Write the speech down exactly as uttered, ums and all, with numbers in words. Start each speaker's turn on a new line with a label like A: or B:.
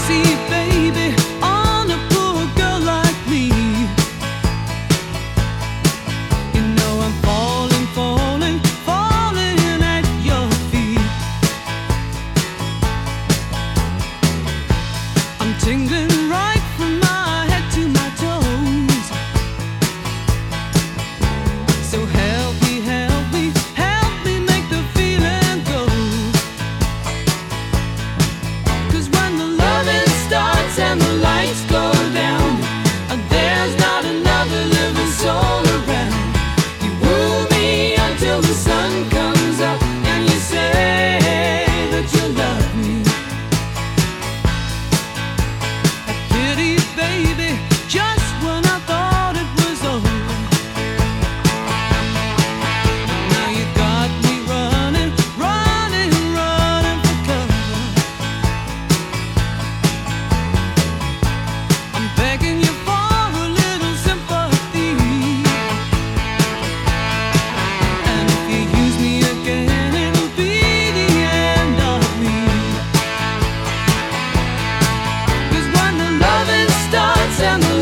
A: See, baby, on a poor girl like me, you know I'm falling, falling, falling at your feet. I'm tingling right from my head to my toes. So help me, help me, help me make the feeling go. 'Cause when the loving starts and the lights go down, and there's not another living soul around, you woo me until the sun comes up, and you say that you love me. A pity, baby, just when I thought it was over. Now you got me running, running, running for cover. I'm begging you for a little sympathy, and if you use me again, it'll be the end of me. 'Cause when the loving starts and the